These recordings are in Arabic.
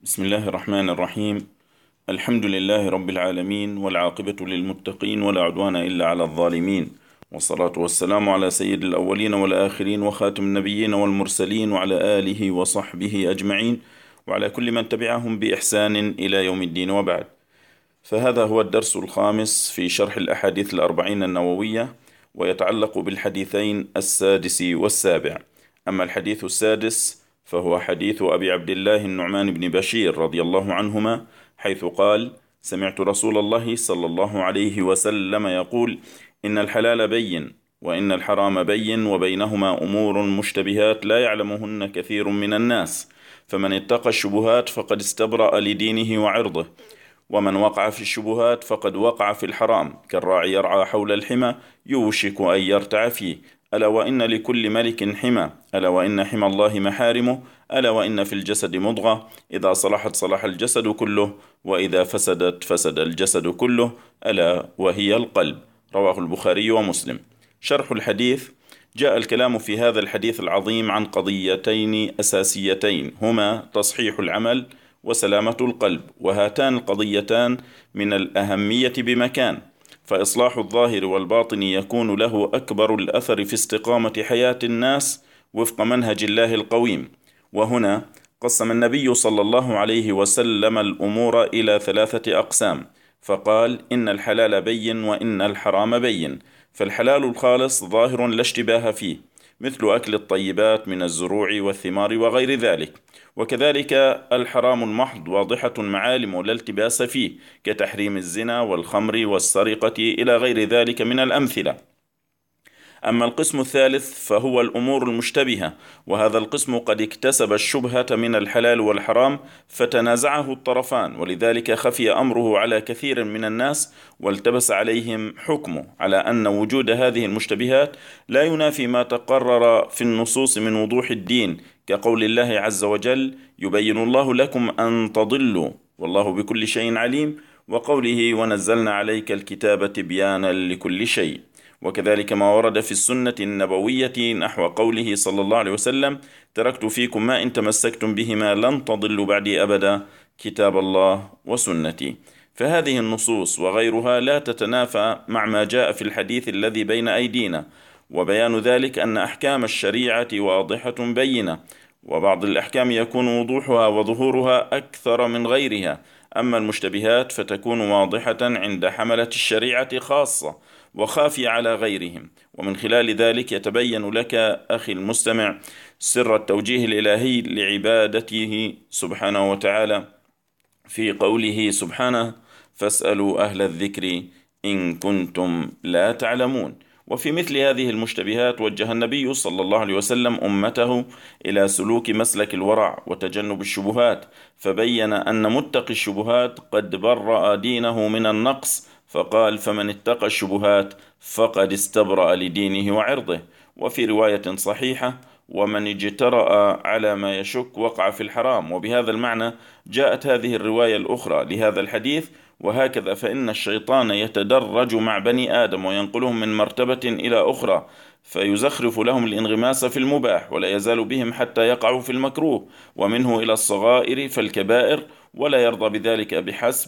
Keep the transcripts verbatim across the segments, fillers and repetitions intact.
بسم الله الرحمن الرحيم. الحمد لله رب العالمين، والعاقبة للمتقين، ولا عدوان إلا على الظالمين. والصلاة والسلام على سيد الأولين والآخرين، وخاتم النبيين والمرسلين، وعلى آله وصحبه أجمعين، وعلى كل من تبعهم بإحسان إلى يوم الدين، وبعد. فهذا هو الدرس الخامس في شرح الأحاديث الأربعين النووية، ويتعلق بالحديثين السادس والسابع. أما الحديث السادس فهو حديث أبي عبد الله النعمان بن بشير رضي الله عنهما، حيث قال: سمعت رسول الله صلى الله عليه وسلم يقول: إن الحلال بين، وإن الحرام بين، وبينهما أمور مشتبهات لا يعلمهن كثير من الناس، فمن اتقى الشبهات فقد استبرأ لدينه وعرضه، ومن وقع في الشبهات فقد وقع في الحرام، كالراعي يرعى حول الحمى يوشك أن يرتع فيه. ألا وإن لكل ملك حمى، ألا وإن حمى الله محارمه، ألا وإن في الجسد مضغة إذا صلحت صلح الجسد كله، وإذا فسدت فسد الجسد كله، ألا وهي القلب. رواه البخاري ومسلم. شرح الحديث: جاء الكلام في هذا الحديث العظيم عن قضيتين أساسيتين، هما تصحيح العمل وسلامة القلب، وهاتان القضيتان من الأهمية بمكان، فإصلاح الظاهر والباطن يكون له أكبر الأثر في استقامة حياة الناس وفق منهج الله القويم. وهنا قسم النبي صلى الله عليه وسلم الأمور إلى ثلاثة أقسام، فقال: إن الحلال بين، وإن الحرام بين. فالحلال الخالص ظاهر لا اشتباه فيه، مثل أكل الطيبات من الزروع والثمار وغير ذلك. وكذلك الحرام المحض واضحة معالم لا التباس فيه، كتحريم الزنا والخمر والسرقة إلى غير ذلك من الأمثلة. أما القسم الثالث فهو الأمور المشتبهة، وهذا القسم قد اكتسب الشبهة من الحلال والحرام، فتنازعه الطرفان، ولذلك خفي أمره على كثير من الناس، والتبس عليهم حكمه، على أن وجود هذه المشتبهات لا ينافي ما تقرر في النصوص من وضوح الدين، كقول الله عز وجل: يبين الله لكم أن تضلوا والله بكل شيء عليم، وقوله: ونزلنا عليك الكتاب تبيانا لكل شيء. وكذلك ما ورد في السنة النبوية نحو قوله صلى الله عليه وسلم: تركت فيكم ما إن تمسكتم بهما لن تضلوا بعدي أبدا، كتاب الله وسنتي. فهذه النصوص وغيرها لا تتنافى مع ما جاء في الحديث الذي بين أيدينا، وبيان ذلك أن أحكام الشريعة واضحة بينة، وبعض الأحكام يكون وضوحها وظهورها أكثر من غيرها. أما المشتبهات فتكون واضحة عند حملة الشريعة خاصة، وخافية على غيرهم. ومن خلال ذلك يتبين لك أخي المستمع سر التوجيه الإلهي لعبادته سبحانه وتعالى في قوله سبحانه: فاسألوا أهل الذكر إن كنتم لا تعلمون. وفي مثل هذه المشتبهات وجه النبي صلى الله عليه وسلم أمته إلى سلوك مسلك الورع وتجنب الشبهات، فبين أن متقي الشبهات قد برأ دينه من النقص، فقال: فمن اتقى الشبهات فقد استبرأ لدينه وعرضه. وفي رواية صحيحة: ومن اجترأ على ما يشك وقع في الحرام. وبهذا المعنى جاءت هذه الرواية الأخرى لهذا الحديث. وهكذا فإن الشيطان يتدرج مع بني آدم وينقلهم من مرتبة إلى أخرى، فيزخرف لهم الانغماس في المباح، ولا يزال بهم حتى يقعوا في المكروه، ومنه إلى الصغائر فالكبائر، ولا يرضى بذلك بحسب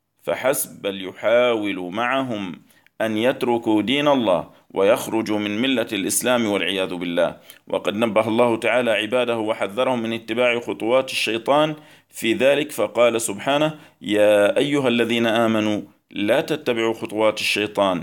فحسب، بل يحاول معهم أن يتركوا دين الله ويخرجوا من ملة الإسلام والعياذ بالله. وقد نبه الله تعالى عباده وحذرهم من اتباع خطوات الشيطان في ذلك، فقال سبحانه: يا أيها الذين آمنوا لا تتبعوا خطوات الشيطان،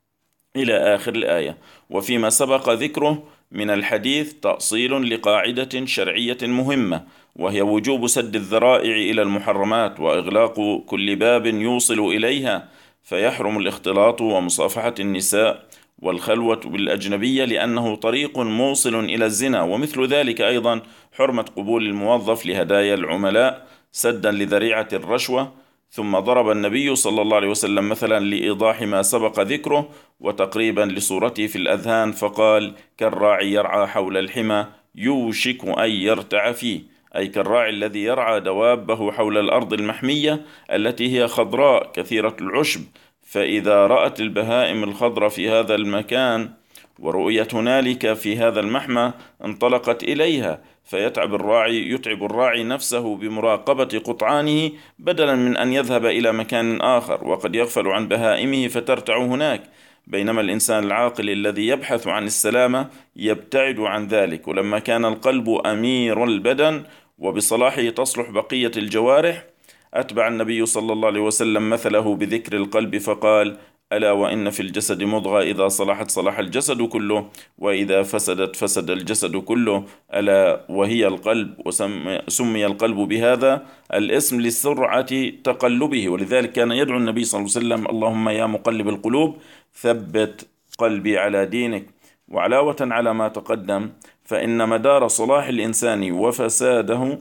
إلى آخر الآية. وفيما سبق ذكره من الحديث تأصيل لقاعدة شرعية مهمة، وهي وجوب سد الذرائع إلى المحرمات، وإغلاق كل باب يوصل إليها، فيحرم الاختلاط ومصافحة النساء والخلوة بالأجنبية، لأنه طريق موصل إلى الزنا. ومثل ذلك أيضا حرمة قبول الموظف لهدايا العملاء سدا لذريعة الرشوة. ثم ضرب النبي صلى الله عليه وسلم مثلا لإيضاح ما سبق ذكره وتقريبا لصورته في الأذهان، فقال: كالراعي يرعى حول الحمى يوشك أن يرتع فيه، أي كالراعي الذي يرعى دوابه حول الأرض المحمية التي هي خضراء كثيرة العشب، فإذا رأت البهائم الخضر في هذا المكان ورؤية هنالك في هذا المحمى انطلقت إليها، فيتعب الراعي يتعب الراعي نفسه بمراقبة قطعانه بدلا من أن يذهب إلى مكان آخر، وقد يغفل عن بهائمه فترتع هناك، بينما الإنسان العاقل الذي يبحث عن السلامة يبتعد عن ذلك. ولما كان القلب أمير البدن وبصلاحه تصلح بقية الجوارح، أتبع النبي صلى الله عليه وسلم مثله بذكر القلب فقال: ألا وإن في الجسد مضغة إذا صلحت صلح الجسد كله، وإذا فسدت فسد الجسد كله، ألا وهي القلب. وسمي القلب بهذا الاسم لسرعة تقلبه، ولذلك كان يدعو النبي صلى الله عليه وسلم: اللهم يا مقلب القلوب ثبت قلبي على دينك. وعلاوة على ما تقدم، فإن مدار صلاح الإنسان وفساده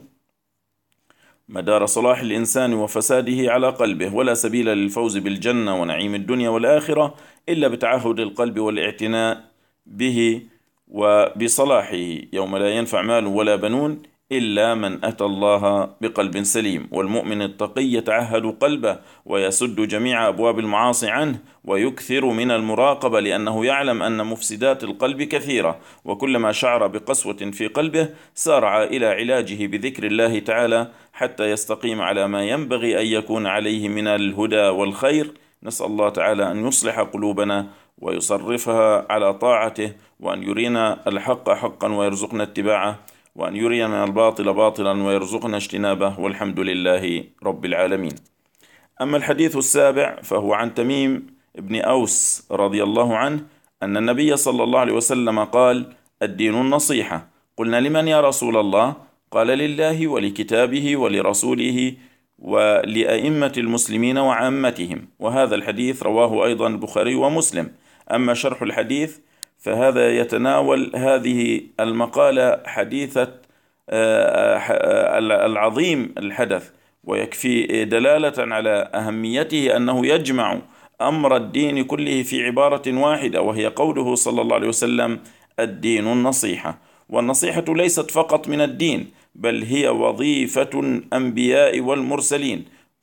مدار صلاح الإنسان وفساده على قلبه، ولا سبيل للفوز بالجنة ونعيم الدنيا والآخرة إلا بتعهد القلب والاعتناء به وبصلاحه، يوم لا ينفع مال ولا بنون إلا من أتى الله بقلب سليم. والمؤمن التقي يتعهد قلبه ويسد جميع أبواب المعاصي عنه، ويكثر من المراقبة، لأنه يعلم أن مفسدات القلب كثيرة، وكلما شعر بقسوة في قلبه سارع إلى علاجه بذكر الله تعالى حتى يستقيم على ما ينبغي أن يكون عليه من الهدى والخير. نسأل الله تعالى أن يصلح قلوبنا ويصرفها على طاعته، وأن يرينا الحق حقا ويرزقنا اتباعه، وأن يرينا الباطل باطلا ويرزقنا اجتنابه، والحمد لله رب العالمين. أما الحديث السابع فهو عن تميم بن أوس رضي الله عنه أن النبي صلى الله عليه وسلم قال: الدين النصيحة. قلنا: لمن يا رسول الله؟ قال: لله ولكتابه ولرسوله ولأئمة المسلمين وعامتهم. وهذا الحديث رواه أيضا البخاري ومسلم. أما شرح الحديث فهذا يتناول هذه المقالة حديثة العظيم الحدث، ويكفي دلالة على أهميته أنه يجمع أمر الدين كله في عبارة واحدة، وهي قوله صلى الله عليه وسلم: الدين النصيحة. والنصيحة ليست فقط من الدين، بل هي وظيفة الأنبياء والمرسلين،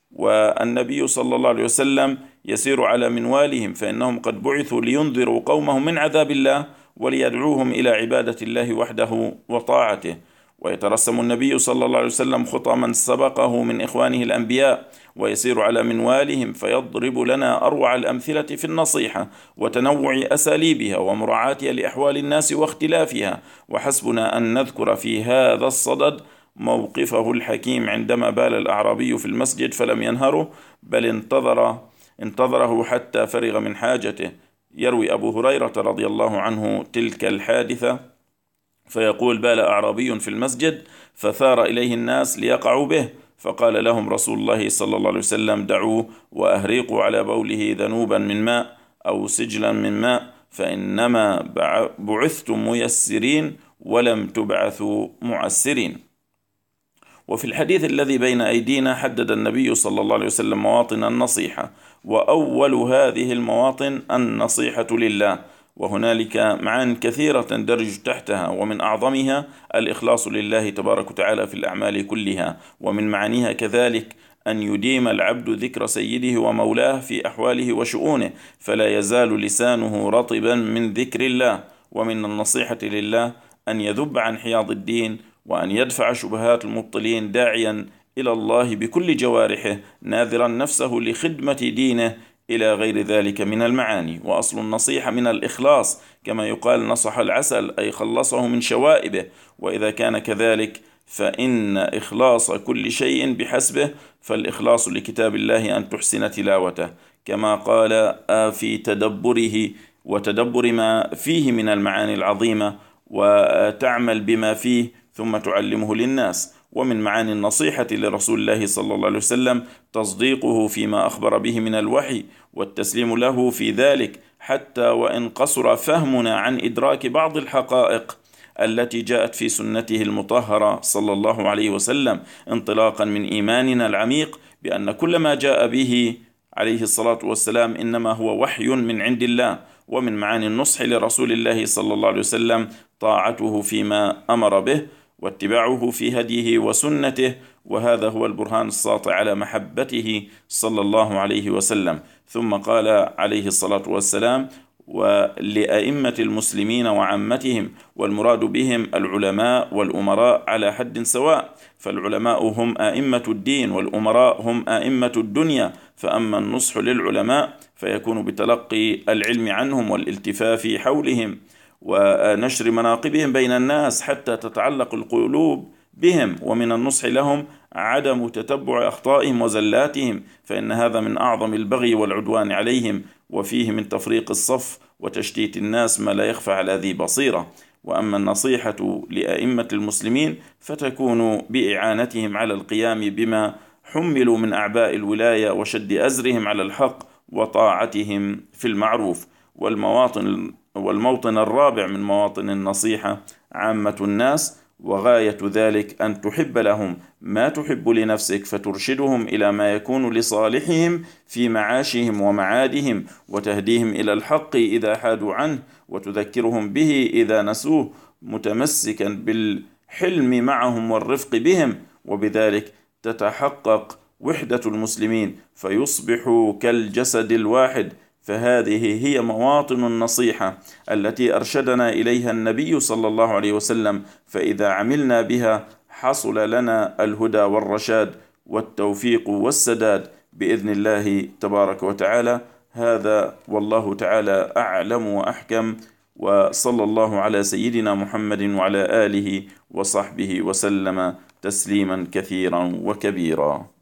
والنبي صلى الله عليه وسلم يسير على منوالهم، فإنهم قد بعثوا لينذروا قومهم من عذاب الله وليدعوهم إلى عبادة الله وحده وطاعته. ويترسم النبي صلى الله عليه وسلم خطى من سبقه من إخوانه الأنبياء، ويسير على منوالهم فيضرب لنا أروع الأمثلة في النصيحة وتنوع أساليبها ومراعاتها لأحوال الناس واختلافها. وحسبنا أن نذكر في هذا الصدد موقفه الحكيم عندما بال الأعرابي في المسجد فلم ينهره، بل انتظر انتظره حتى فرغ من حاجته. يروي أبو هريرة رضي الله عنه تلك الحادثة فيقول: بال أعرابي في المسجد فثار إليه الناس ليقعوا به، فقال لهم رسول الله صلى الله عليه وسلم: دعوه وأهريقوا على بوله ذنوبا من ماء أو سجلا من ماء، فإنما بعثتم ميسرين ولم تبعثوا معسرين. وفي الحديث الذي بين أيدينا حدد النبي صلى الله عليه وسلم مواطن النصيحة، وأول هذه المواطن النصيحة لله، وهنالك معان كثيرة تندرج تحتها، ومن أعظمها الإخلاص لله تبارك وتعالى في الأعمال كلها، ومن معانيها كذلك أن يديم العبد ذكر سيده ومولاه في أحواله وشؤونه، فلا يزال لسانه رطبا من ذكر الله. ومن النصيحة لله أن يذب عن حياض الدين، وأن يدفع شبهات المبطلين، داعيا إلى الله بكل جوارحه، ناذرا نفسه لخدمة دينه، إلى غير ذلك من المعاني. وأصل النصيحة من الإخلاص، كما يقال: نصح العسل، أي خلصه من شوائبه. وإذا كان كذلك فإن إخلاص كل شيء بحسبه، فالإخلاص لكتاب الله أن تحسن تلاوته، كما قال: في تدبره وتدبر ما فيه من المعاني العظيمة، وتعمل بما فيه ثم تعلمه للناس. ومن معاني النصيحة لرسول الله صلى الله عليه وسلم تصديقه فيما أخبر به من الوحي، والتسليم له في ذلك، حتى وإن قصر فهمنا عن إدراك بعض الحقائق التي جاءت في سنته المطهرة صلى الله عليه وسلم، انطلاقا من إيماننا العميق بأن كل ما جاء به عليه الصلاة والسلام إنما هو وحي من عند الله. ومن معاني النصح لرسول الله صلى الله عليه وسلم طاعته فيما أمر به، واتباعه في هديه وسنته، وهذا هو البرهان الساطع على محبته صلى الله عليه وسلم. ثم قال عليه الصلاة والسلام: ولأئمة المسلمين وعامتهم، والمراد بهم العلماء والأمراء على حد سواء، فالعلماء هم أئمة الدين والأمراء هم أئمة الدنيا. فأما النصح للعلماء فيكون بتلقي العلم عنهم والالتفاف حولهم ونشر مناقبهم بين الناس حتى تتعلق القلوب بهم، ومن النصح لهم عدم تتبع أخطائهم وزلاتهم، فإن هذا من أعظم البغي والعدوان عليهم، وفيه من تفريق الصف وتشتيت الناس ما لا يخفى على ذي بصيرة. وأما النصيحة لأئمة المسلمين فتكون بإعانتهم على القيام بما حملوا من أعباء الولاية وشد أزرهم على الحق وطاعتهم في المعروف. والمواطن والموطن الرابع من مواطن النصيحة عامة الناس، وغاية ذلك أن تحب لهم ما تحب لنفسك، فترشدهم إلى ما يكون لصالحهم في معاشهم ومعادهم، وتهديهم إلى الحق إذا حادوا عنه، وتذكرهم به إذا نسوه، متمسكا بالحلم معهم والرفق بهم، وبذلك تتحقق وحدة المسلمين فيصبحوا كالجسد الواحد. فهذه هي مواطن النصيحة التي أرشدنا إليها النبي صلى الله عليه وسلم، فإذا عملنا بها حصل لنا الهدى والرشاد والتوفيق والسداد بإذن الله تبارك وتعالى. هذا والله تعالى أعلم وأحكم، وصلى الله على سيدنا محمد وعلى آله وصحبه وسلم تسليما كثيرا وكبيرا.